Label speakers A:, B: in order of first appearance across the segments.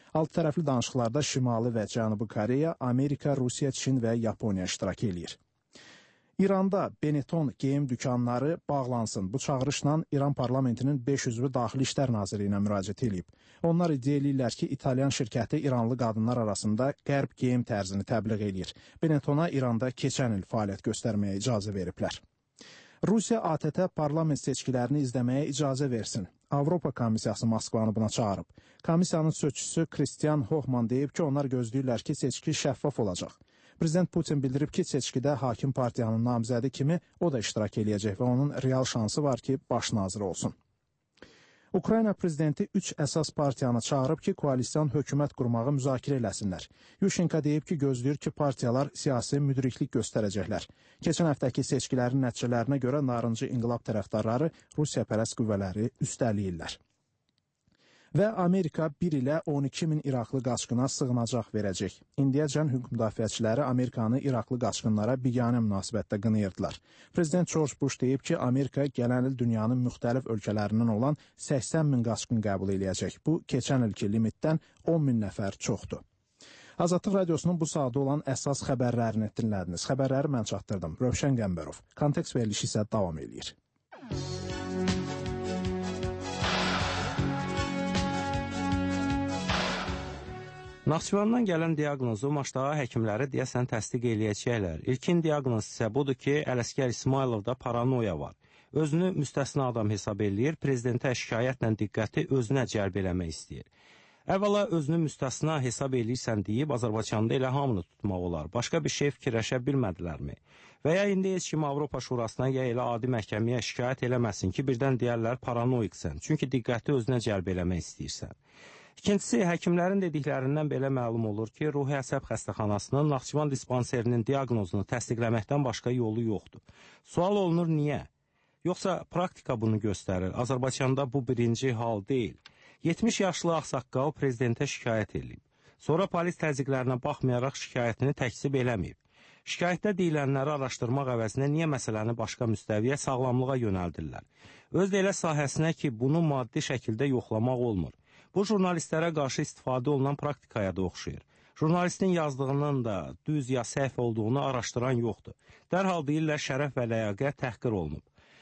A: Alt tərəfli danışıqlarda Şimali və Cənubi Koreya, Amerika, Rusiya, Çin və Yaponiya iştirak eləyir. İranda Benetton geyim dükanları bağlansın. Bu çağırışla İran parlamentinin 5 üzvü Daxili İşlər Nazirliyinə müraciət edib. Onlar iddia edirlər ki, İtalyan şirkəti İranlı qadınlar arasında qərb geyim tərzini təbliğ edir. Benettona İranda keçən il fəaliyyət göstərməyə icazə veriblər. Rusiya ATƏT parlament seçkilərini izləməyə icazə versin. Avropa Komissiyası Moskvanı buna çağırıb. Komissiyanın sözçüsü Kristian Hohman deyib ki, onlar gözləyirlər ki, seçki şəffaf olacaq. Prezident Putin bildirib ki, seçkidə hakim partiyanın namizədi kimi o da iştirak eləyəcək və onun real şansı var ki, baş naziri olsun. Ukrayna prezidenti 3 əsas partiyanı çağırıb ki, koalisyon hökumət qurmağı müzakirə eləsinlər. Yushchenko deyib ki, gözləyir ki, partiyalar siyasi müdriklik göstərəcəklər. Keçən həftəki seçkilərin nəticələrinə görə narıncı inqilab tərəfdarları Rusiyapərəst qüvvələri üstələyirlər. Və Amerika 1 ilə 12 min İraqlı qaçqına sığınacaq verəcək. İndiyəcən hüquq müdafiəçiləri Amerikanı İraqlı qaçqınlara biganə münasibətdə qınayırdılar. Prezident George Bush deyib ki, Amerika gələn il dünyanın müxtəlif ölkələrindən olan 80 min qaçqın qəbul eləyəcək. Bu, keçən ilki limitdən 10 min nəfər çoxdur. Azadlıq Radiosunun bu saatda olan əsas xəbərlərini dinlədiniz. Xəbərləri mən çatdırdım. Rövşən Qəmbərov. Kontekst verilişi isə davam edir.
B: Naxçıvandan gələn diaqnozu Maşdağa həkimləri deyəsən təsdiq eləyəcəklər. İlkin diaqnoz isə budur ki, Ələsgər İsmayılovda paranoya var. Özünü müstəsna adam hesab eləyir, prezidentə şikayətlə diqqəti özünə cəlb eləmək istəyir. Əvvəla özünü müstəsna hesab eləyirsən deyib, Azərbaycanda elə hamını tutmaq olar. Başqa bir şey fikirləşə bilmədilərmi? Və ya indi heç kim Avropa Şurasına ya elə adi məhkəməyə şikayət eləməsin ki, birdən deyərlər paranoiksən, çünki diqqəti özünə cəlb eləmək istəyirsən. İkincisi, həkimlərin dediklərindən belə məlum olur ki, Ruhi Əsəb xəstəxanasının Naxçıvan dispanserinin diaqnozunu təsdiqləməkdən başqa yolu yoxdur. Sual olunur, niyə? Yoxsa praktika bunu göstərir. Azərbaycanda bu birinci hal deyil. 70 yaşlı ağsaqqal prezidentə şikayət edib. Sonra polis təzyiqlərinə baxmayaraq şikayətini təkzib eləməyib. Şikayətdə deyilənləri araşdırmaq əvəzinə niyə məsələni başqa müstəviyə sağlamlığa yönəldirlər? Öz də elə sahəsinə ki, bunu maddi şəkildə yoxlamaq olmur. Bu, jurnalistlərə qarşı istifadə olunan praktikaya da oxşayır. Jurnalistin yazdığının da düz ya səhv olduğunu araşdıran yoxdur. Dərhal deyirlər şərəf və ləyaqət təhqir olunub.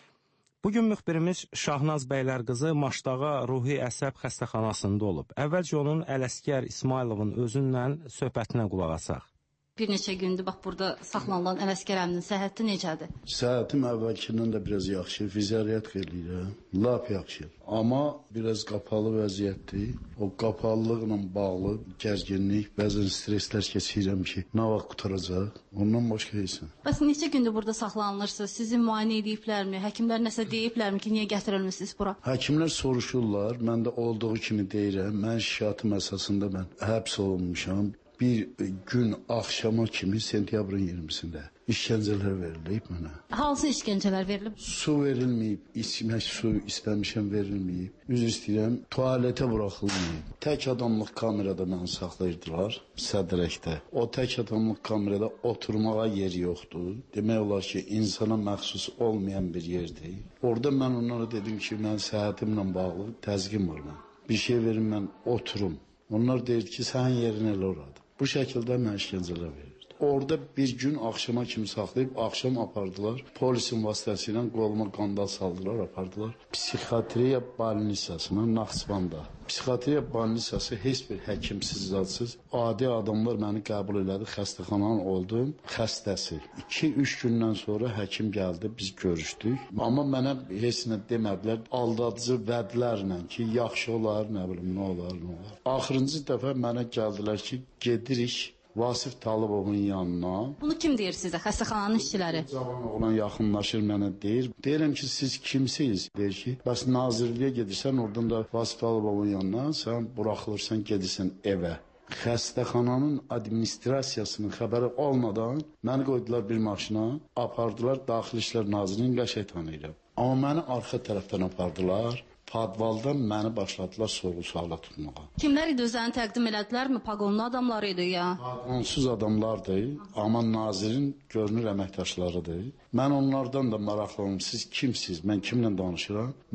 B: Bugün müxbirimiz Şahnaz Bəylərqızı Maşdağa Ruhi Əsəb xəstəxanasında olub. Əvvəlcə onun Ələsgər İsmayılovun özünlə söhbətinə qulaq asaq.
C: Bir neçə gündür, bax, burada saxlanılan Ələsgər əminin səhhəti necədir?
D: Səhhətim əvvəlkindən də biraz yaxşı, fizioliyat eləyirəm, lap yaxşı. Amma biraz qapalı vəziyyətdir. O qapalılıqla bağlı gərginlik, bəzən streslər keçirəm ki, nə vaxt qutaracaq, ondan başqa deyilsin.
C: Bəs neçə gündür burada saxlanılırsınız? Sizi müayinə ediblərmi? Həkimlər nəsə deyiblərmi ki, niyə gətirilmişsiniz bura?
D: Həkimlər soruşurlar, mən də olduğu kimi deyirəm, mən şikayətim əsasında mən həbs olunmuşam. Bir gün axşama kimi sentyabrın 20-sində işgəncələr verilib mənə.
C: Hansı işgəncələr verilib?
D: Su verilməyib, içmək su istəmişəm verilməyib. Üzr istəyirəm, tualetə buraxılmayıb. Tək adamlıq kamerada məni saxlayırdılar, sədrəkdə. O tək adamlıq kamerada oturmağa yer yoxdur. Demək olar ki, insana məxsus olmayan bir yerdir. Orada mən onlara dedim ki, mən səhhətimlə bağlı təzyiqim var mən. Bir şey verin, mən oturum. Onlar deyir ki, sənin yerin elə oradır. Bu şəkildə mən işgəncələr verirdi. Orada bir gün axşama kimi saxlayıb, axşam apardılar. Polisin vasitəsilə qoluma qandal saldılar, apardılar. Psixiatriya balnisasına Naxçıvanda. Psixiatriya balnisası heç bir həkimsiz, zadsız. Adi adamlar məni qəbul elədi, xəstəxananın oldum, xəstəsi. 2-3 gündən sonra həkim gəldi, biz görüşdük. Amma mənə heç nə demədilər, aldadıcı vədlərlə ki, yaxşı olar, nə bilim, nə olar. Axırıncı dəfə mənə gəldilər ki, gedirik Vasif Talıbovun yanına.
C: Bunu kim deyir sizə, xəstəxananın işçiləri?
D: Cavan oğlan yaxınlaşır mənə deyir. Deyirəm ki, siz kimsiniz? Deyir ki, bəs nazirliyə gedirsən, oradan da Vasif Talıbovun yanına, sən buraxılırsan, gedirsən evə. Xəstəxananın administrasiyasının xəbəri olmadan məni qoydular bir maşına, apardılar Daxili İşlər Nazirliyinin qəşəng tanıyırım. Amma məni arxa tərəfdən apardılar. Padvaldan məni başladılar sorğu-suala tutmağa.
C: Kimlər idi, özlərini təqdim elədilərmi? Paqonlu adamlar idi ya?
D: Paqonsuz adamlardır, amma nazirin görünür əməkdaşlarıdır. Mən onlardan da maraqlanım, siz kimsiniz, mən kimlə danışıram? Mənə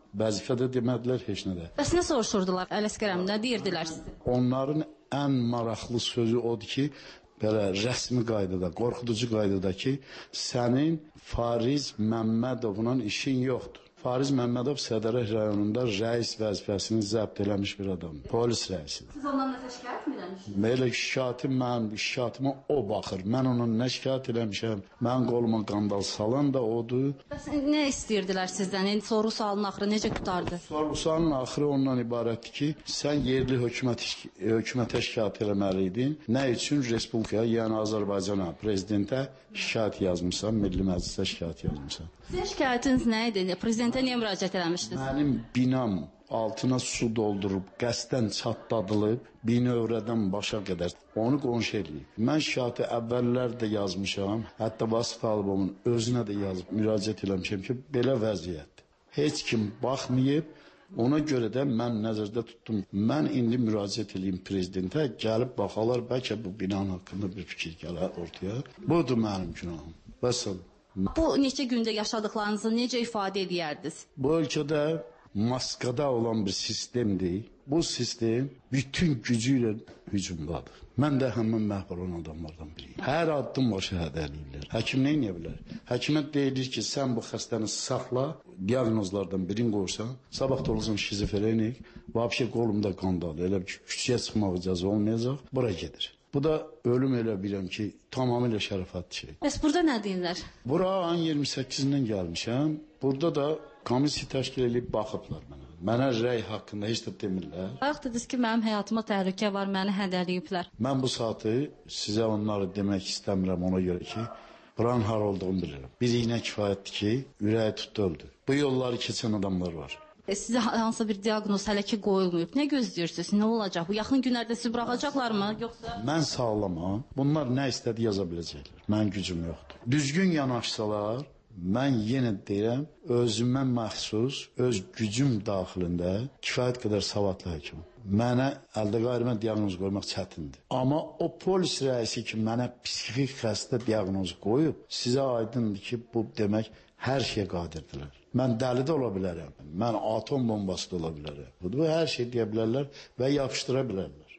D: Vəzifədə demədilər heç nədə.
C: Bəs nə soruşurdular Ələsgər əmi, nə deyirdilər sizə?
D: Onların ən maraqlı sözü odur ki, belə rəsmi qaydada, qorxuducu qaydada ki, sənin Fariz Məmmədovla işin yoxdur. Fariz Məmmədov Sədərək rayonunda rəis vəzifəsini zəbt eləmiş bir adam. Polis rəisidir.
C: Siz ondan nə şikayət mi eləmişsiniz?
D: Belə şikayetimə o baxır. Mən onun nə şikayət eləmişəm, mən qoluma qandal salan da odur.
C: Bəs nə istəyirdilər sizdən? Soru-sualın axırı necə qutardı?
D: Soru-sualın axırı ondan ibarətdir ki, sən yerli hökumətə şikayət eləməliydin. Nə üçün Respublikaya, yəni Azərbaycana, prezidentə şikayət yazmışsan, Milli Məclisə şikayət yazmışsan.
C: Sizin şikayətiniz nə idi? Prezidentə niyə müraciət eləmişdiniz?
D: Mənim binam altına su doldurub, qəsdən çatladılıb, binövrədən başa qədər onu qonşu eləyib. Mən şikayəti əvvəllər də yazmışam, hətta Vasif Alıbovun özünə də yazıb, müraciət eləmişəm ki, belə vəziyyətdir. Heç kim baxmayıb, ona görə də mən nəzərdə tutdum. Mən indi müraciət eləyim prezidentə, gəlib baxalar, bəlkə bu binanın haqqında bir fikir gələr ortaya. Budur mənim günahım. Vəssalam.
C: Bu neçə gündə yaşadıqlarınızı necə ifadə edərdiniz?
D: Bu ölkədə maskada olan bir sistemdir. Bu sistem bütün gücü ilə hücumdadır. Mən də həmin məhv olan adamlardan biriyim. Hər addım başı hədəliyirlər. Həkim nə edə bilər? Həkimə deyilir ki, sən bu xəstəni saxla, diaqnozlardan birini qoysan, sabah da olursan şizofrenik, vəbşə qolumda qandal, elə bir küçəyə çıxmaq icazə olmayacaq, bura gedir. Bu da ölüm elə biləm ki, tamamilə şərəfətli şey.
C: Bəs burada nə deyirlər?
D: Bura ayın 28-dən gəlmişəm. Burada da komissiya təşkil edib baxıblar mənə. Mənə rəy haqqında heç də demirlər.
C: Bayaq dediniz ki, mənim həyatıma təhlükə var, məni hədəliyiblər.
D: Mən bu saatı sizə onları demək istəmirəm ona görə ki, buranın har olduğunu bilirəm. Bir iynə kifayətdir ki, ürəyi tutdu öldü. Bu yolları keçən adamlar var.
C: Sizə hansı bir diaqnoz hələ ki qoyulmayıb. Nə gözləyirsiniz? Nə olacaq? Bu yaxın günlərdə sizi buraxacaqlarmı, yoxsa?
D: Mən sağlamam. Bunlar nə istədi yaza biləcəklər. Mənim gücüm yoxdur. Düzgün yanaşsalar, mən yenə deyirəm, özümə məxsus, öz gücüm daxilində kifayət qədər savadlı həkiməm. Mənə əldə qayırmə diaqnoz qoymaq çətindir. Amma o polis rəisi ki, mənə psixik xəstə diaqnozu qoyub, sizə aydındır ki, bu demək hər şeyə qadirdirlər. Mən dəli də ola bilərəm, mən atom bombası da ola bilərəm. Bu hər şey deyə bilərlər və yapışdıra bilərlər.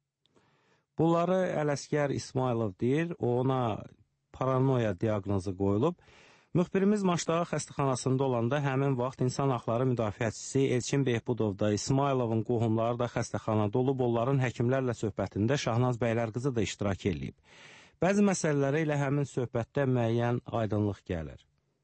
B: Bunları Ələsgər İsmailov deyir, ona paranoya diaqnozu qoyulub. Müxbirimiz Maçdağı xəstəxanasında olanda həmin vaxt insan haqları müdafiəçisi Elçin Behbudov da, İsmailovun qohumları da xəstəxanada olub, onların həkimlərlə söhbətində Şahnaz Bəylərqızı da iştirak edib. Bəzi məsələlərə ilə həmin söhbətdə müəyyən aydınlıq gəlir.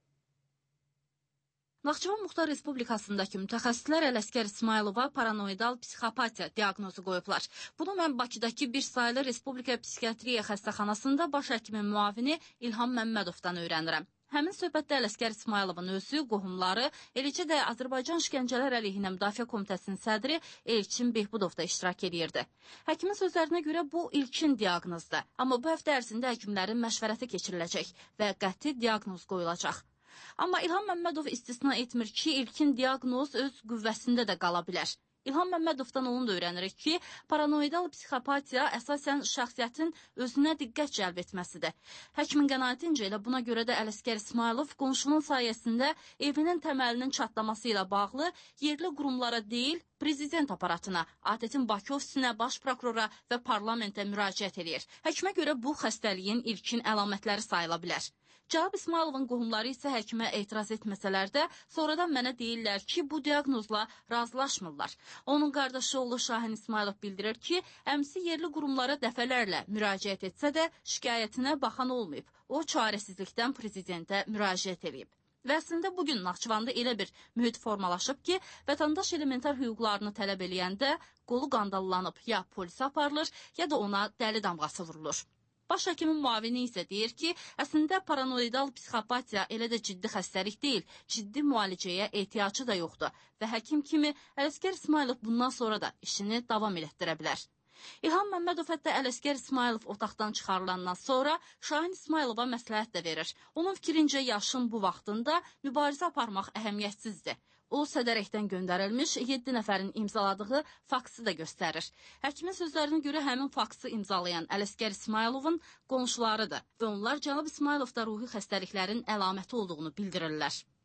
C: Naxçıvan Muxtar Respublikasındakı mütəxəssislər Ələsgər İsmailova paranoidal psixopatiya diaqnozu qoyublar. Bunu mən Bakıdakı bir sayılı Respublika Psixiatriya xəstəxanasında baş həkimin müavini İlham Məmmədovdan öyrənirəm. Həmin söhbətdə Ələsgər İsmailovun özü, qohumları, eləcə də Azərbaycan İşgəncələr əleyhinə Müdafiə Komitəsinin sədri Elçin Behbudov da iştirak edirdi. Həkimin sözlərinə görə bu ilkin diaqnozdur. Amma bu həftə ərzində həkimlərin məşvərəti keçiriləcək və qəti diaqnoz qoyulacaq. Amma İlham Məmmədov istisna etmir ki, ilkin diaqnoz öz qüvvəsində də qala bilər. İlham Məmmədovdan onu da öyrənirik ki, paranoidal psixopatiya əsasən şəxsiyyətin özünə diqqət cəlb etməsidir. Həkimin qənaətincə elə buna görə də Ələsgər İsmailov qonşunun sayəsində evinin təməlinin çatlaması ilə bağlı yerli qurumlara deyil, prezident aparatına, ATƏT-in Bakı ofisinə, baş prokurora və parlamentə müraciət edir. Həkimə görə bu xəstəliyin ilkin əlamətləri sayıla bilər. Cavab İsmailovun qohumları isə həkimə etiraz etməsələr də, sonradan mənə deyirlər ki, bu diaqnozla razılaşmırlar. Onun qardaşı oğlu Şahin İsmailov bildirir ki, əmsi yerli qurumlara dəfələrlə müraciət etsə də şikayətinə baxan olmayıb. O, çarəsizlikdən prezidentə müraciət edib. Və əslində bugün Naxçıvanda elə bir mühit formalaşıb ki, vətəndaş elementar hüquqlarını tələb eləyəndə qolu qandallanıb, ya polisə aparılır, ya da ona dəli damğası vurulur. Baş həkimin müavini isə deyir ki, əslində paranoidal psixopatiya elə də ciddi xəstəlik deyil, ciddi müalicəyə ehtiyacı da yoxdur və həkim kimi Ələsgər İsmailov bundan sonra da işini davam elətdirə bilər. İlham Məmmədov hətta Ələsgər İsmailov otaqdan çıxarılandan sonra Şahin İsmailova məsləhət də verir. Onun fikrincə yaşın bu vaxtında mübarizə aparmaq əhəmiyyətsizdir. O, Sədərəkdən göndərilmiş 7 nəfərin imzaladığı faksı da göstərir. Həkimin sözlərinə görə həmin faksı imzalayan Ələsgər İsmailovun qonşularıdır və onlar cənab İsmailovda ruhi xəstəliklərin əlaməti olduğunu bildirirlər.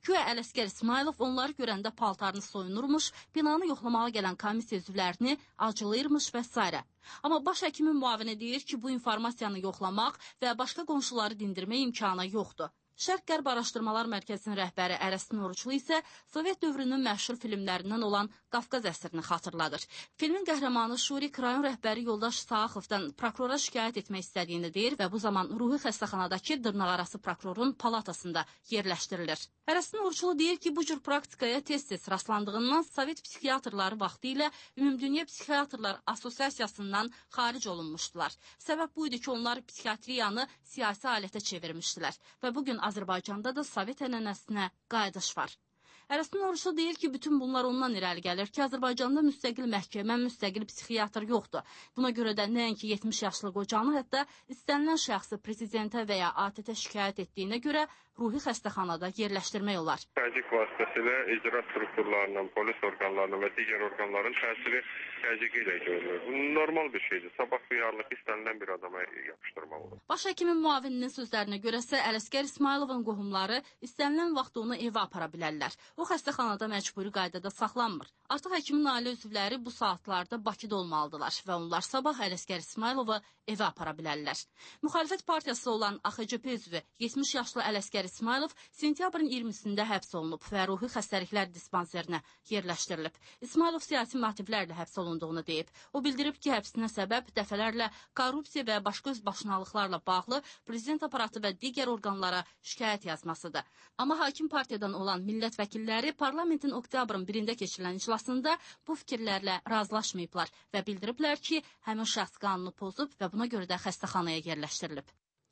C: Güya Ələsgər İsmailov onları görəndə paltarını soyunurmuş, binanı yoxlamağa gələn komissiya üzvlərini acılayırmış və s. Amma baş həkimin müavini deyir ki, bu informasiyanı yoxlamaq və başqa qonşuları dindirmək imkanı yoxdur. Şərq-Qərb Araşdırmalar Mərkəzinin rəhbəri Ərəstin Oruçlu isə Sovet dövrünün məşhur filmlərindən olan Qafqaz əsrini xatırladır. Filmin qəhrəmanı Şurik rayon rəhbəri Yoldaş Saaxovdan prokurora şikayət etmək istədiyini deyir və bu zaman ruhi xəstəxanadakı dırnaqarası prokurorun palatasında yerləşdirilir. Ərəstin Oruçlu deyir ki, bu cür praktikaya tez-tez rastlandığından Sovet psixiatrları vaxtı ilə Ümumdünya Psixiatrlar Assosiasiyasından xaric olunmuşdular. Səbəb bu idi ki, onlar psixiatriyanı siyasi alətə çevirmişdilər və bugün Azərbaycanda da Sovet ənənəsinə qayıdış var. Ərəstin Oruçlu deyir ki, bütün bunlar ondan irəli gəlir ki, Azərbaycanda müstəqil məhkəmə, müstəqil psixiatr yoxdur. Buna görə də nəinki 70 yaşlı qocanı, hətta istənilən şəxsi prezidentə və ya ATƏT-ə şikayət etdiyinə görə ruhi xəstəxanada yerləşdirmək olar.
E: Təzyiq vasitəsilə icra strukturlarının, polis orqanlarının və digər orqanların təsiri təzyiqi ilə görülür. Bu normal bir şeydir. Sabah duyarlılıq istənilən bir adama yapışdırmaq olur.
C: Baş həkimin müavininin sözlərinə görəsə, Ələsgər İsmailovun qohumları istənilən vaxt onu evə apara bilərlər. O xəstəxanada məcburi qaydada saxlanmır. Artıq həkimin ailə üzvləri bu saatlarda Bakıda olmalıdırlar və onlar sabah Ələsgər İsmailovu evə apara bilərlər. Müxalifət partiyası olan AXCP üzvü 70 yaşlı Ələsgər İsmailov sentyabrın 20-sində həbs olunub və ruhi xəstəliklər dispanserinə yerləşdirilib. İsmailov siyasi motivlərlə həbs olunduğunu deyib. O bildirib ki, həbsinə səbəb dəfələrlə korrupsiya və başqa özbaşınalıqlarla bağlı prezident aparatı və digər orqanlara şikayət yazmasıdır. Amma hakim partiyadan olan millət vəkilləri parlamentin oktyabrın 1-də keçirilən iclasında bu fikirlərlə razılaşmayıblar və bildiriblər ki, həmin şəxs qanunu pozub və buna görə də xəstəxanaya yerləşdirilib.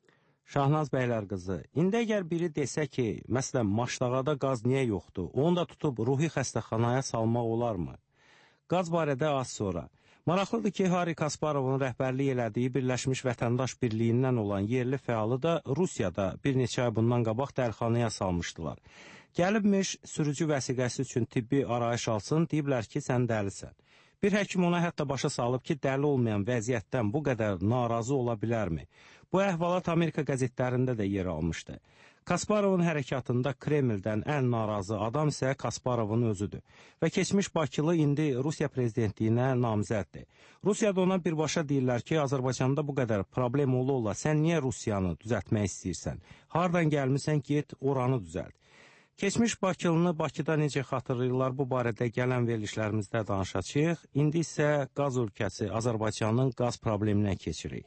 B: Şahnaz bəylər qızı, indi əgər biri desə ki, məsələn, Maşdağada qaz niyə yoxdur, onu da tutub ruhi xəstəxanaya salmaq olarmı? Qaz barədə az sonra. Maraqlıdır ki, Hari Kasparovun rəhbərlik elədiyi Birləşmiş Vətəndaş Birliyindən olan yerli fəalı da Rusiyada bir neçə ay bundan qabaq dərxanaya salmışdılar. Gəlibmiş sürücü vəsiqəsi üçün tibbi arayış alsın, deyiblər ki, sən dəlisən. Bir həkim ona hətta başa salıb ki, dəli olmayan vəziyyətdən bu qədər narazı ola bilərmi? Bu əhvalat Amerika qəzetlərində də yer almışdı. Kasparovun hərəkatında Kremldən ən narazı adam isə Kasparovun özüdür. Və keçmiş Bakılı indi Rusiya prezidentliyinə namizəddir. Rusiyada ona birbaşa deyirlər ki, Azərbaycanda bu qədər problem ola-ola sən niyə Rusiyanı düzəltmək istəyirsən? Hardan gəlmirsən, get oranı düzəlt. Keçmiş Bakılını Bakıda necə xatırlayırlar, bu barədə gələn verilişlərimizdə danışacağıq. İndi isə qaz ölkəsi Azərbaycanın qaz probleminə keçirik.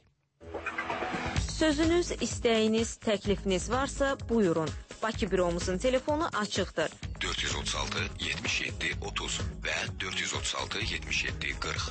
F: Sözünüz, istəyiniz, təklifiniz varsa buyurun. Bakı büromuzun telefonu açıqdır.
G: 436 77 30 və 436 77 40.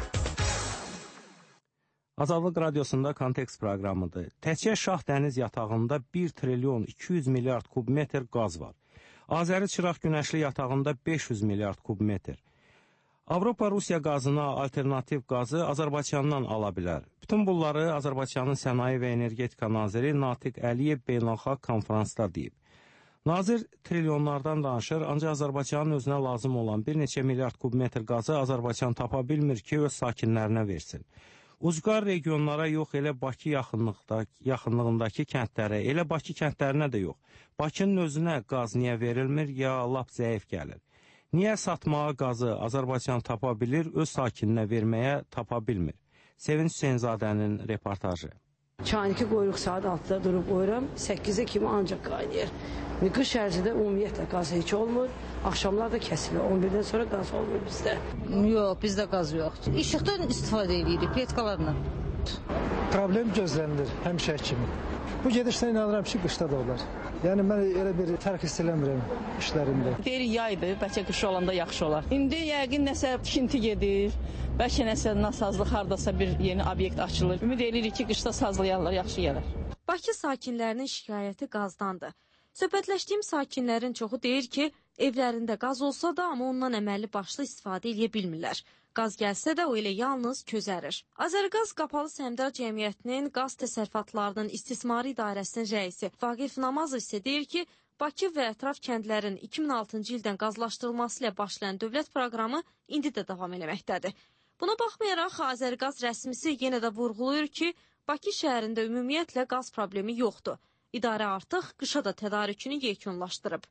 B: Azadlıq Radiosunda Kontekst proqramıdır. Təkcə Şah dəniz yatağında 1 trilyon 200 milyard kubmetr qaz var. Azəri Çıraq günəşli yatağında 500 milyard kubmetr. Avropa Rusiya qazına alternativ qazı Azərbaycandan ala bilər. Bütün bunları Azərbaycanın Sənaye və Energetika naziri Natiq Əliyev beynəlxalq konferansda deyib. Nazir trilyonlardan danışır, ancaq Azərbaycanın özünə lazım olan bir neçə milyard kubmetr qazı Azərbaycan tapa bilmir ki, öz sakinlərinə versin. Ucqar regionlara yox, elə Bakı yaxınlığındakı kəndlərə, elə Bakı kəndlərinə də yox. Bakının özünə qaz niyə verilmir, ya lap zəif gəlir? Niyə satmağa qazı Azərbaycan tapa bilir, öz sakininə verməyə tapa bilmir? Sevinç Hüseynzadənin reportajı.
H: Çayınki qoyuruq saat 6-da durub qoyuram, 8-ə kimi ancaq qaynayır. Qış ərzində ümumiyyətlə qaz heç olmur, axşamlar da kəsilir, 11-dən sonra qaz olmur bizdə.
I: Yox, bizdə qaz yoxdur. İşıqdan istifadə edirik, petkalarla.
J: Problem gözlənilir həmişə kimi. Bu gedişlə inanıram ki, qışda da olar. Yəni, mən elə bir fərq hiss eləmirəm işlərində.
K: Deyir, yaydır, bəlkə qış olanda yaxşı olar. İndi yəqin nəsə tikinti gedir, bəlkə nəsə nasazlıq hardasa bir yeni obyekt açılır. Ümid edirik ki, qışda sazlayanlar yaxşı gələr.
F: Bakı sakinlərinin şikayəti qazdandır. Söhbətləşdiyim sakinlərin çoxu deyir ki, evlərində qaz olsa da, amma ondan əməlli başlı istifadə edə bilmirlər. Qaz gəlsə də o elə yalnız közərir. Azərqaz Qapalı Səhmdar Cəmiyyətinin qaz təsərrüfatlarının istismarı idarəsinin rəisi Vaqif Namazov isə deyir ki, Bakı və ətraf kəndlərin 2006-cı ildən qazlaşdırılması ilə başlayan dövlət proqramı indi də davam eləməkdədir. Buna baxmayaraq, Azərqaz rəsmisi yenə də vurğulayır ki, Bakı şəhərində ümumiyyətlə qaz problemi yoxdur. İdarə artıq qışa da tədarükünü yekunlaşdırıb.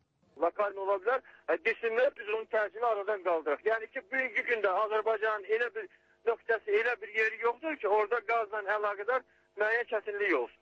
L: lokalin ola bilər. Desinlər, biz onun təsirini aradan qaldıraq. Yəni ki, bugünkü gündə Azərbaycanın elə bir nöqtəsi, elə bir yeri yoxdur ki, orada qazla əlaqədar müəyyən kəsinlik olsun.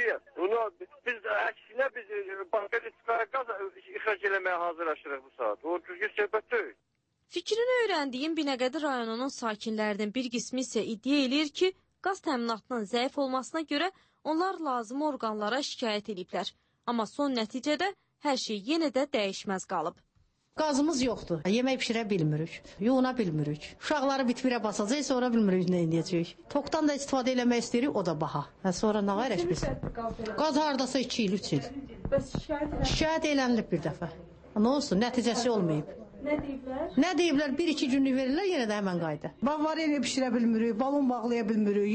L: Biz əksinə başqa bir qaz ixrac eləməyə hazırlaşırıq bu saat. O düzgün söhbət deyil.
F: Fikrini öyrəndiyim Binəqədi rayonunun sakinlərinin bir qismi isə iddia eləyir ki, qaz təminatının zəif olmasına görə onlar lazım orqanlara şikayət ediblər. Amma son nəticədə hər şey yenə də dəyişməz qalıb.
I: Qazımız yoxdur. Yemək pişirə bilmirik, yuyuna bilmirik. Uşaqları bitmirə basacaq, sonra bilmirik nə edəcəyik. Tokdan da istifadə eləmək istəyirik, o da baha. Sonra nə qarək biz? Qaz hardasa 2 il, 3 il.
F: Bəs
I: şikayət elənilib bir dəfə. Nə olsun, nəticəsi olmayıb.
F: Nə deyiblər?
I: Nə deyiblər? 1-2 günlük verirlər, yenə də həmən qayda.
M: Bavariyaya pişirə bilmirik, balon bağlaya bilmirik,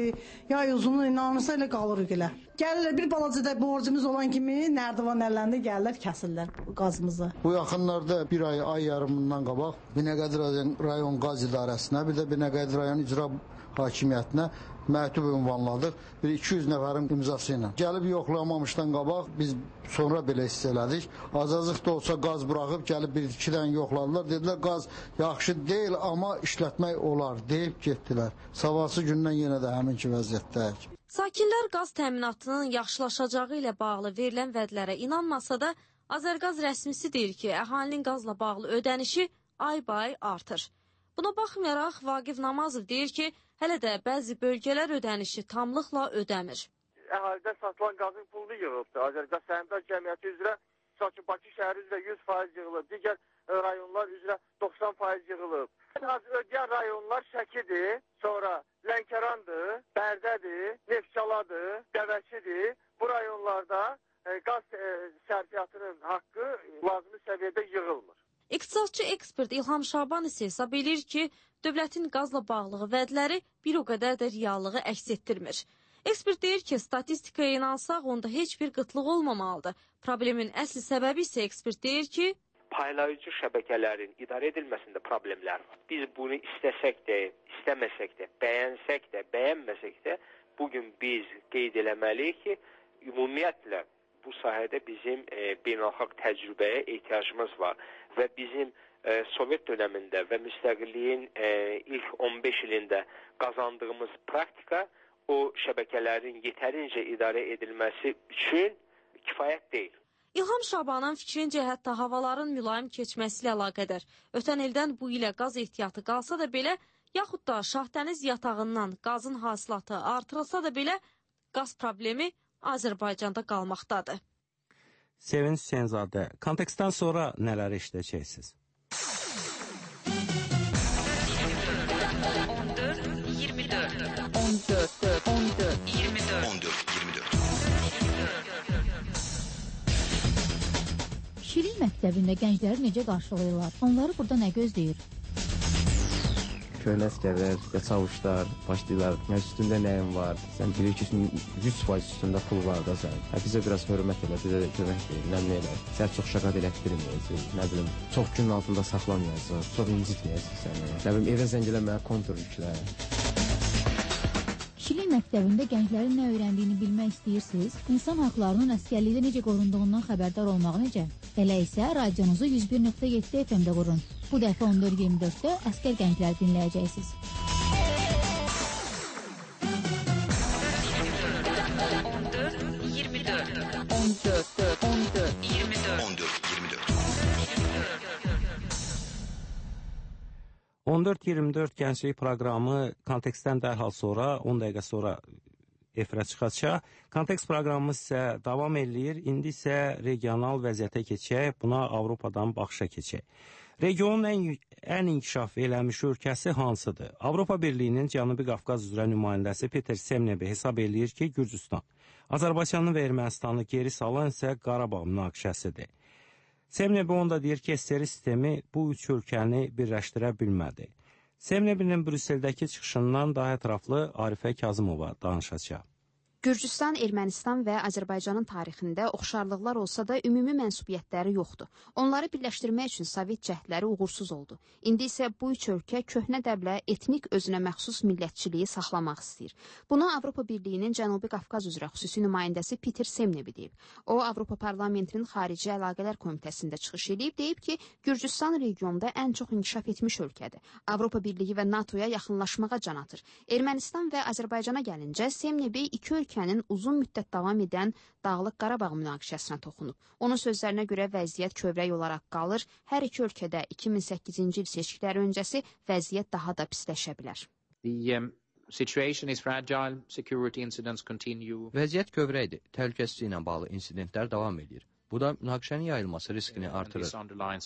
M: yay uzunu inanırsa elə qalırıq elə. Gəlirlər, bir balaca da borcumuz olan kimi nərdivan əllərində gəlirlər, kəsirlər qazımızı.
D: Bu yaxınlarda bir ay yarımından qabaq Binəqədi rayon qaz idarəsinə, bir də Binəqədi rayon icra hakimiyyətinə məktub ünvanladıq. Bir 200 nəfərin imzası ilə. Gəlib yoxlamamışdan qabaq biz sonra belə hiss elədik. Az-azıq da olsa qaz buraxıb gəlib 1-2 dənə yoxladılar. Dedilər qaz yaxşı deyil, amma işlətmək olar deyib getdilər. Sabahsı gündən yenə də həminki vəziyyətdəyik.
F: Sakinlər qaz təminatının yaxşılaşacağı ilə bağlı verilən vədlərə inanmasa da, Azərqaz rəsmisi deyir ki, əhalinin qazla bağlı ödənişi ay-bay artır. Buna baxmayaraq Vaqif Namazov deyir ki, hələ də bəzi bölgələr ödənişi tamlıqla ödəmir.
L: Əhalidən satılan qazın pulunu yığılıbdır. Azərqaz Səhmdar Cəmiyyəti üzrə Bakı şəhəri üzrə 100% yığılıb. Digər rayonlar üzrə 90% yığılıb. Az ödəyən rayonlar Şəkidir, sonra Lənkərandır, Bərdədir, Neftçaladır, Dəvəçidir. Bu rayonlarda qaz sərfiyyatının haqqı lazımi səviyyədə yığılmır.
F: İqtisadçı ekspert İlham Şaban isə hesab edir ki, dövlətin qazla bağlı vədləri bir o qədər də reallığı əks etdirmir. Ekspert deyir ki, statistikaya inansaq onda heç bir qıtlıq olmamalıdır. Problemin əsl səbəbi isə ekspert deyir ki,
N: paylayıcı şəbəkələrin idarə edilməsində problemlər var. Biz bunu istəsək də, istəməsək də, bəyənsək də, bəyənməsək də bugün biz qeyd eləməliyik ki, ümumiyyətlə bu sahədə bizim beynəlxalq təcrübəyə ehtiyacımız var və bizim Sovet dönəmində və müstəqilliyin ilk 15 ilində qazandığımız praktika o şəbəkələrin yetərincə idarə edilməsi üçün kifayət deyil.
F: İlham Şabanın fikrincə hətta havaların mülayim keçməsi ilə əlaqədar ötən ildən bu ilə qaz ehtiyatı qalsa da belə, yaxud da Şahdəniz yatağından qazın hasilatı artırılsa da belə, qaz problemi Azərbaycanda qalmaqdadır.
B: Sevinç Hüseynzadə, kontekstdən sonra nələr eşidəcəksiniz?
G: 14-24
O: Şirin məktəbində gəncləri necə qarşılayırlar? Onları burada nə gözləyir?
P: Köhnə əskərlər, çavuşlar başlayırlar. Üstündə nəyim var? Sən bilir ki, 100% üstündə pul var da sən. Bizə biraz hörmət elə, bizə də kömək verir, nəmli elə. Sən çox şəqat elətdirməyəcək, nə bilim, çox günün altında saxlamayacaq, çox incitməyəcək səni. Nə bilim, evə zəng eləməyə kontur yüklə.
O: Şirin məktəbində gənclərin nə öyrəndiyini bilmək istəyirsiniz? İnsan haqlarının əskərlikdə necə qorunduğundan xəbərdar olmaq necə? Elə isə radionuzu 101.7 FM-də qurun. Bu dəfə 14-24-də əskər gənclər dinləyəcəksiniz.
B: 14-24 gənclik proqramı kontekstdən dərhal sonra, 10 dəqiqə sonra efirə çıxacaq. Kontekst proqramımız isə davam edir. İndi isə regional vəziyyətə keçək, buna Avropadan baxışa keçək. Regionun ən inkişaf eləmiş ölkəsi hansıdır? Avropa Birliyinin Cənubi Qafqaz üzrə nümayəndəsi Peter Semnebi hesab eləyir ki, Gürcüstan. Azərbaycanı və Ermənistanı geri salan isə Qarabağ münaqişəsidir. Semnebi onda deyir ki, SSR sistemi bu üç ölkəni birləşdirə bilmədi. Semnebinin Brüsseldəki çıxışından daha ətraflı Arifə Kazımova danışacaq.
Q: Gürcüstan, Ermənistan və Azərbaycanın tarixində oxşarlıqlar olsa da ümumi mənsubiyyətləri yoxdur. Onları birləşdirmək üçün Sovet cəhdləri uğursuz oldu. İndi isə bu üç ölkə köhnə dəblə etnik özünə məxsus millətçiliyi saxlamaq istəyir. Bunu Avropa Birliyinin Cənubi Qafqaz üzrə xüsusi nümayəndəsi Peter Semnebi deyib. O, Avropa Parlamentinin Xarici Əlaqələr Komitəsində çıxış edib, deyib ki, Gürcüstan regionda ən çox inkişaf etmiş ölkədir. Avropa Birliyi və NATO-ya yaxınlaşmağa can atır. Ermənistan və Azərbaycana gəlincə, Semnebi iki ölkənin uzun müddət davam edən Dağlıq Qarabağ münaqişəsinə toxunub. Onun sözlərinə görə vəziyyət kövrək olaraq qalır. Hər iki ölkədə 2008-ci il seçkiləri öncəsi vəziyyət daha da pisləşə bilər.
R: Vəziyyət kövrəkdir. Təhlükəsizliyi ilə bağlı insidentlər davam edir. Bu da münaqişənin yayılması riskini artırır.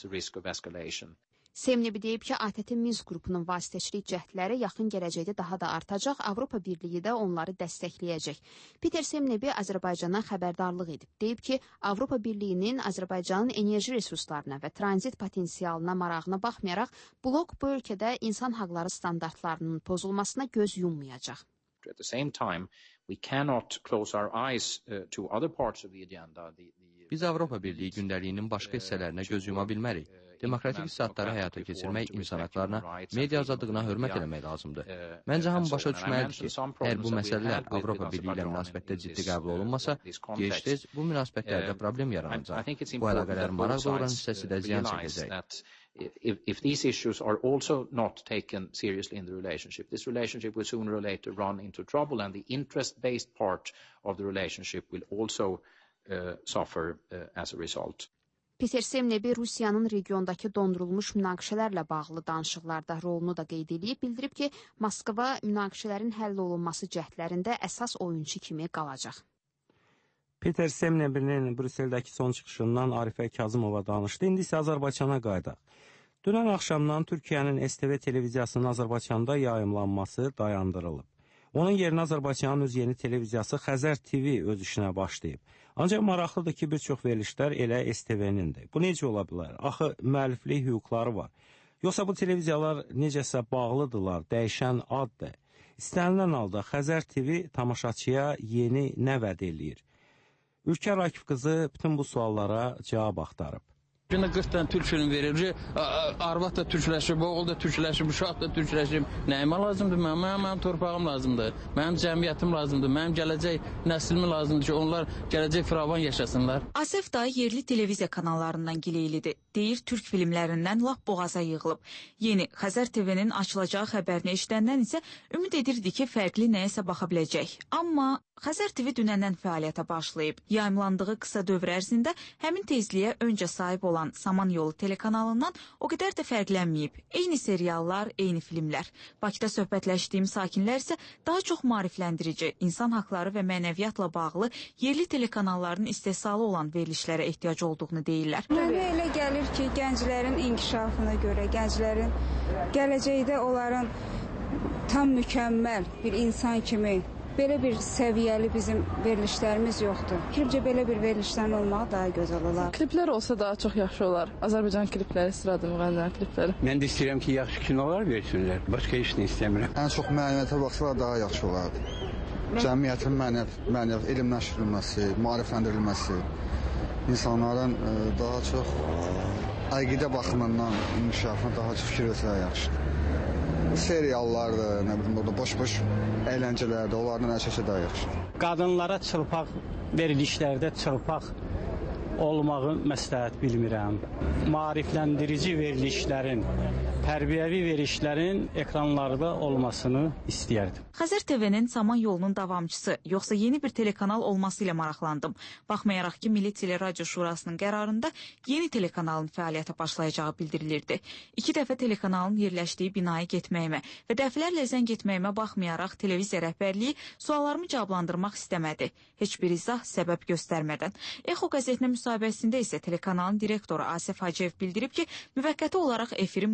Q: Semnebi deyib ki, ATƏT Minsk qrupunun vasitəçilik cəhdləri yaxın gələcəkdə daha da artacaq, Avropa Birliyi də onları dəstəkləyəcək. Peter Semnebi Azərbaycana xəbərdarlıq edib. Deyib ki, Avropa Birliyinin Azərbaycanın enerji resurslarına və tranzit potensialına marağına baxmayaraq, blok bu ölkədə insan haqları standartlarının pozulmasına göz yummayacaq.
S: At the same time, we cannot close our eyes to other parts of the agenda.
R: Biz Avropa Birliyi gündəliyinin başqa hissələrinə göz yuma bilmərik. Demokratik islahatları həyata keçirmək, insan haqlarına, media azadlığına hörmət eləmək lazımdır. Məncə hamı başa düşməlidir ki, əgər bu məsələlər Avropa Birliyi ilə münasibətdə ciddi qəbul olunmasa, gec-tez bu münasibətlərdə problem yaranacaq. Bu əlaqələrin maraq doğuran hissəsi də ziyan çəkəcək.
S: If these issues are also not taken seriously in the relationship, this relationship will sooner or later run into trouble, and the interest-based part of the relationship will also suffer as a result.
Q: Peter Semnebi Rusiyanın regiondakı dondurulmuş münaqişələrlə bağlı danışıqlarda rolunu da qeyd edib, bildirib ki, Moskva münaqişələrin həll olunması cəhdlərində əsas oyunçu kimi qalacaq.
B: Peter Semnebinin Brüsseldəki son çıxışından Arifə Kazımova danışdı. İndi isə Azərbaycana qayıdaq. Dünən axşamdan Türkiyənin STV televiziyasının Azərbaycanda yayımlanması dayandırılıb. Onun yerinə Azərbaycanın öz yeni televiziyası Xəzər TV öz işinə başlayıb. Ancaq maraqlıdır ki, bir çox verilişlər elə STV-nindir. Bu necə ola bilər? Axı müəlliflik hüquqları var. Yoxsa bu televiziyalar necəsə bağlıdırlar, dəyişən addır. İstənilən halda Xəzər TV tamaşaçıya yeni nə vəd eləyir? Ülkər Akif qızı bütün bu suallara cavab axtarıb.
T: Günə 40 dənə türk film verir, arvad da türkləşib, oğul da türkləşib, uşaq da türkləşib. Nəyimə lazımdır? Mənim torpağım lazımdır, mənim cəmiyyətim lazımdır, mənim gələcək nəslimi lazımdır ki, onlar gələcək firavan yaşasınlar.
U: Asef dayı yerli televiziya kanallarından gileylidir. Deyir, türk filmlərindən lap boğaza yığılıb. Yeni Xəzər TV-nin açılacağı xəbərini eşidəndən isə ümid edirdi ki, fərqli nəyəsə baxa biləcək. Amma Xəzər TV dünəndən fəaliyyətə başlayıb. Yayımlandığı qısa dövr ərzində həmin tezliyə öncə sahib olan Samanyolu telekanalından o qədər də fərqlənməyib. Eyni seriallar, eyni filmlər. Bakıda söhbətləşdiyim sakinlər isə daha çox maarifləndirici, insan haqları və mənəviyyatla bağlı yerli telekanalların istehsalı olan verilişlərə ehtiyac olduğunu deyirlər.
V: Mənə elə gəlir ki, gənclərin inkişafına görə, gənclərin gələcəkdə onların tam mükəmməl bir insan kimi belə bir səviyyəli bizim verilişlərimiz yoxdur. Fikrimcə belə bir verilişlərin olmağı daha gözəl olar.
W: Kliplər olsa daha çox yaxşı olar. Azərbaycan klipləri, sıradır müğənnilərin klipləri.
X: Mən də istəyirəm ki, yaxşı kinolar versinlər. Başqa heç nə istəmirəm.
Y: Ən çox mənəviyyata baxsalar daha yaxşı olardı. Cəmiyyətin mənəviyyat elmləşdirilməsi, maarifləndirilməsi, insanların daha çox əqidə baxımından inkişafına daha çox fikir versələr yaxşıdır. Seriallardır, nə bilim, burada boş-boş əyləncələrdir, onlardan əl-çəkə daha yaxşıdır.
Z: Qadınlara çılpaq verilişlərdə çılpaq olmağı məsləhət bilmirəm. Maarifləndirici verilişlərin, tərbiyəvi verilişlərin ekranlarda olmasını istəyərdim.
U: Xəzər TV-nin Samanyolunun davamçısı, yoxsa yeni bir telekanal olması ilə maraqlandım. Baxmayaraq ki, Milli Teleradio Şurasının qərarında yeni telekanalın fəaliyyətə başlayacağı bildirilirdi. 2 dəfə telekanalın yerləşdiyi binaya getməyimə və dəfələrlə zəng etməyimə baxmayaraq televiziya rəhbərliyi suallarımı cavablandırmaq istəmədi. Heç bir izah, səbəb göstərmədən. Exo qəzetinə müsahibəsində isə telekanalın direktoru Asef Hacıyev bildirib ki, müvəqqəti olaraq efirin musiqi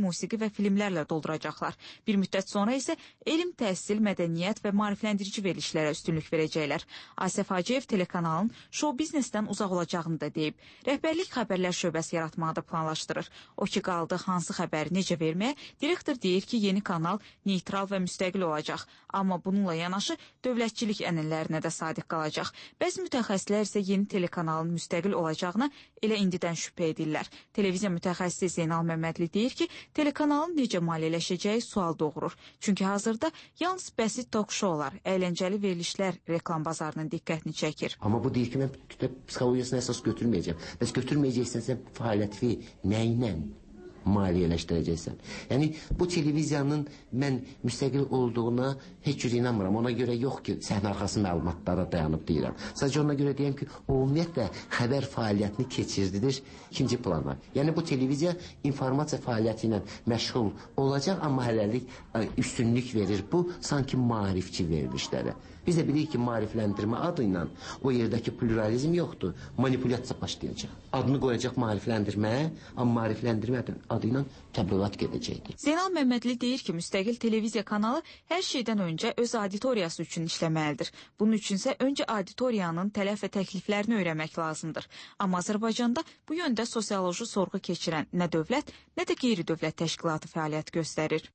U: və filmlərlə dolduracaqlar. Bir müddət sonra isə elm, təhsil, mədəniyyət və maarifləndirici verilişlərə üstünlük verəcəklər. Asif Hacıyev telekanalın şou biznesdən uzaq olacağını da deyib. Rəhbərlik xəbərlər şöbəsi yaratmağı da planlaşdırır. O ki qaldı hansı xəbəri necə verməyə, direktor deyir ki, yeni kanal neytral və müstəqil olacaq. Amma bununla yanaşı dövlətçilik ənənlərinə də sadiq qalacaq. Bəzi mütəxəssislər isə yeni telekanalın müstəqil olacağına elə indidən şübhə edirlər. Televiziya mütəxəssisi Zeynal Məmmədli deyir ki, telekanalın necə maliyyələşəcəyi sual doğurur. Çünki hazırda yalnız bəsit tok-şoular, əyləncəli verilişlər reklam bazarının diqqətini çəkir.
A: Amma bu deyir ki, mən psixologiyasına əsas götürməyəcəm. Bəs götürməyəcəksənsə fəaliyyəti nə ilə maliyyələşdirəcəksən? Yəni, bu televiziyanın mən müstəqil olduğuna heç cür inanmıram. Ona görə yox ki, səhnə arxası məlumatlara dayanıb deyirəm. Sadəcə ona görə deyəm ki, ümumiyyətlə xəbər fəaliyyətini keçirdilir ikinci plana. Yəni, bu televiziya informasiya fəaliyyəti ilə məşğul olacaq, amma hələlik üstünlük verir. Bu, sanki maarifçi verilişlərə. Biz də bilirik ki, maarifləndirmə adı ilə o yerdəki pluralizm yoxdur, manipulyasiya başlayacaq. Adını qoyacaq maarifləndirmə, amma maarifləndirmə adı ilə təbliğat gedəcəkdir.
U: Zeynal Məmmədli deyir ki, müstəqil televiziya kanalı hər şeydən öncə öz auditoriyası üçün işləməlidir. Bunun üçünsə öncə auditoriyanın tələf və təkliflərini öyrənmək lazımdır. Amma Azərbaycanda bu yöndə sosioloji sorğu keçirən nə dövlət, nə də qeyri-dövlət təşkilatı fəaliyyət göstərir.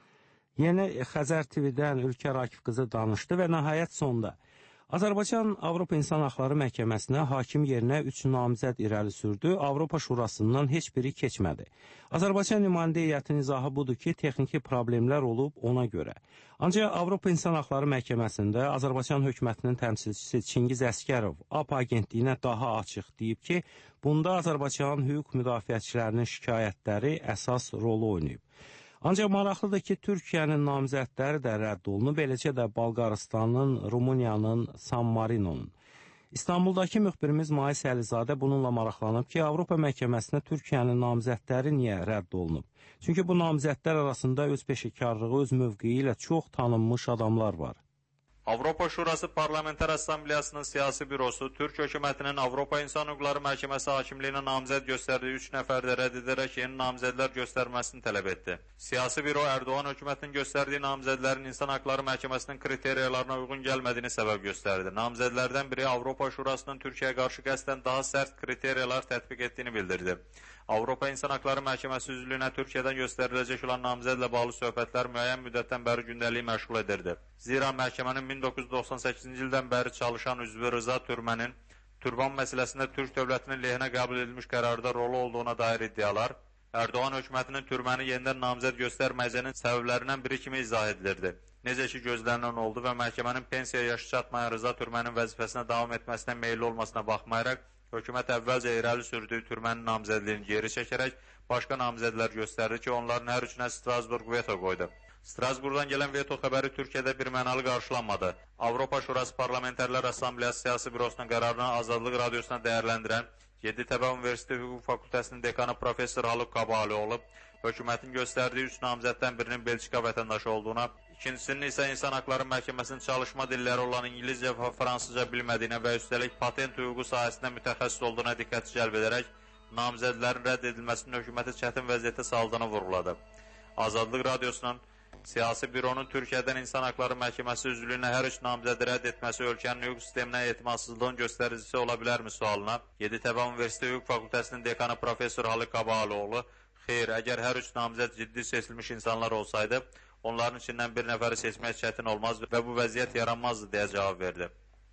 B: Yeni Xəzər TV-dən Ülkər Akif qızı danışdı və nəhayət sonda Azərbaycan Avropa İnsan Haqları Məhkəməsinə hakim yerinə 3 namizəd irəli sürdü. Avropa Şurasından heç biri keçmədi. Azərbaycan nümayəndə heyətinin izahı budur ki, texniki problemlər olub ona görə. Ancaq Avropa İnsan Haqları Məhkəməsində Azərbaycan hökumətinin təmsilçisi Çingiz Əskərov AP agentliyinə daha açıq deyib ki, bunda Azərbaycan hüquq müdafiəçilərinin şikayətləri əsas rolu oynayıb. Ancaq maraqlıdır ki, Türkiyənin namizədləri də rədd olunub, eləcə də Bolqarıstanın, Rumıniyanın, San Marinonun. İstanbuldakı müxbirimiz Mais Əlizadə bununla maraqlanıb ki, Avropa məhkəməsinə Türkiyənin namizədləri niyə rədd olunub? Çünki bu namizədlər arasında öz peşəkarlığı, öz mövqeyi ilə çox tanınmış adamlar var.
C: Avropa Şurası Parlamenter Assambleyasının siyasi bürosu Türk hökumətinin Avropa İnsan Hüquqları Məhkəməsi hakimliyinə namizəd göstərdiyi 3 nəfər də rədd edərək yeni namizədlər göstərməsini tələb etdi. Siyasi büro Erdoğan hökumətinin göstərdiyi namizədlərin İnsan Haqları Məhkəməsinin kriteriyalarına uyğun gəlmədiyini səbəb göstərdi. Namizədlərdən biri Avropa Şurasının Türkiyəyə qarşı qəsdən daha sərt kriteriyalar tətbiq etdiyini bildirdi. Avropa İnsan Haqları Məhkəməsi üzvlüyünə Türkiyədən göstəriləcək olan namizədlə bağlı söhbətlər müəyyən müddətdən bəri gündəliyi məşğul edirdi. Zira məhkəmənin 1998-ci ildən bəri çalışan üzvü Rıza Türmənin Türban məsələsində Türk dövlətinin lehinə qəbul edilmiş qərarda rolu olduğuna dair iddialar Erdoğan hökumətinin Türməni yenidən namizəd göstərməyəcəyinin səbəblərindən biri kimi izah edilirdi. Necə ki gözlənilən oldu və məhkəmənin pensiya yaşı çatmayan Rıza Türmənin vəzifəsinə davam etməsinə meyilli olmasına baxmayaraq, hökumət əvvəlcə irəli sürdüyü Türmənin namizədliyini geri çəkərək başqa namizədlər göstərdi ki, onların hər üçünə Strasburg veto qoydu. Strasburgdan gələn veto xəbəri Türkiyədə bir mənalı qarşılanmadı. Avropa Şurası Parlamenterlər Assambleyası Siyasi Bürosunun qərarını Azadlıq Radiosuna dəyərləndirən Yeditepe Üniversitesi Hüquq Fakültəsinin dekanı Professor Haluk Kabalioğlu hökumətin göstərdiyi 3 namizəddən birinin Belçika vətəndaşı olduğuna, ikincisinin isə İnsan Haqları Məhkəməsinin çalışma dilləri olan İngilizcə və Fransızca bilmədiyinə və üstəlik patent hüququ sahəsində mütəxəssis olduğuna diqqət cəlb edərək, namizədlərin rədd edilməsinin hökuməti çətin vəziyyətə saldığını vurğuladı. Azadlıq Radiosunun Siyasi Büronun Türkiyədən İnsan Haqları Məhkəməsi üzvlüyünə hər üç namizədi rədd etməsi ölkənin hüquq sisteminə etimadsızlığın göstəricisi ola bilərmi sualına, Yeditepe Üniversitesi Hüquq Fakültəsinin dekanı Professor Haluk Kabalioğlu, xeyr, əgər hər üç namizəd ciddi seçilmiş insanlar olsaydı, onların içindən bir nəfəri seçmək çətin olmaz və bu vəziyyət yaranmazdı deyə cavab verdi.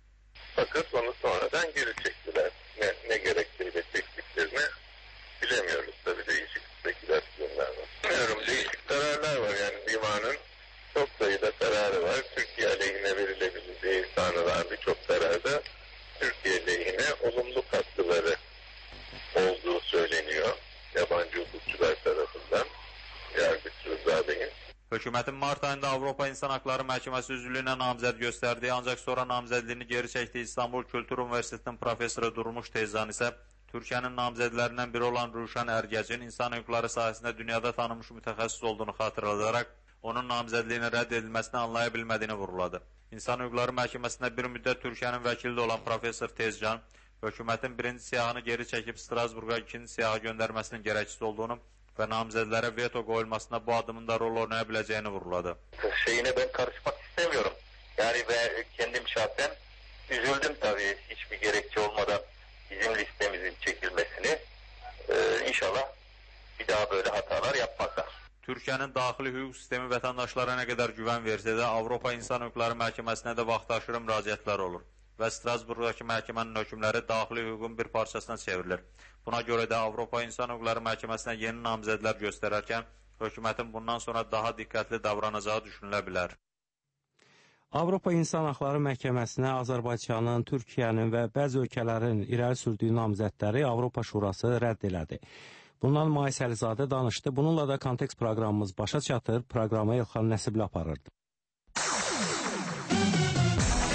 E: Fakat onu sonradan geri çektiler. Ne gerektiğiyle çektiklerini bilemiyoruz tabii, değişik spekülasyonlar var. Bilmiyorum, değişik kararlar var, yani divanın çok sayıda kararı var. Türkiye aleyhine verilebileceği sanılan birçok kararda Türkiye lehine olumlu katkıları olduğu söyleniyor yabancı hukukçular tarafından. Yargıç Rıza Bey'in.
C: Hökumətin mart ayında Avropa İnsan Haqları Məhkəməsi üzvlüyünə namizəd göstərdiyi, ancaq sonra namizədliyini geri çəkdiyi İstanbul Kültür Üniversitetinin professoru Durmuş Tezcan isə Türkiyənin namizədlərindən biri olan Ruşan Ərgəcin insan hüquqları sahəsində dünyada tanınmış mütəxəssis olduğunu xatırladaraq, onun namizədliyini rədd edilməsini anlaya bilmədiyini vurğuladı. İnsan hüquqları məhkəməsində bir müddət Türkiyənin vəkili olan professor Tezcan, hökumətin birinci siyahını geri çəkib Strasburqa ikinci siyahı göndərməsinin gərəksiz olduğunu, və namizədlərə veto qoyulmasında bu adımın da rol oynaya biləcəyini vurguladı.
E: Şeyine ben karışmak istemiyorum. Yani ben kendim şahsen üzüldüm tabii hiçbir gerekçe olmadan bizim listemizin çekilmesini. İnşallah bir daha böyle hatalar yapmazlar.
C: Türkiyənin daxili hüquq sistemi vətəndaşlara nə qədər güvən versə də, Avropa İnsan Hüquqları Məhkəməsinə də vaxtaşırı müraciətlər olur və Strasburqdakı məhkəmənin hökmləri daxili hüququn bir parçasına çevrilir. Buna görə də Avropa İnsan Hüquqları Məhkəməsinə yeni namizədlər göstərərkən, hökumətin bundan sonra daha diqqətli davranacağı düşünülə bilər.
B: Avropa İnsan Hüquqları Məhkəməsinə Azərbaycanın, Türkiyənin və bəzi ölkələrin irəli sürdüyü namizədləri Avropa Şurası rədd elədi. Bundan Mais Əlizadə danışdı. Bununla da kontekst proqramımız başa çatır. Proqramı Elxan Nəsibli aparırdı.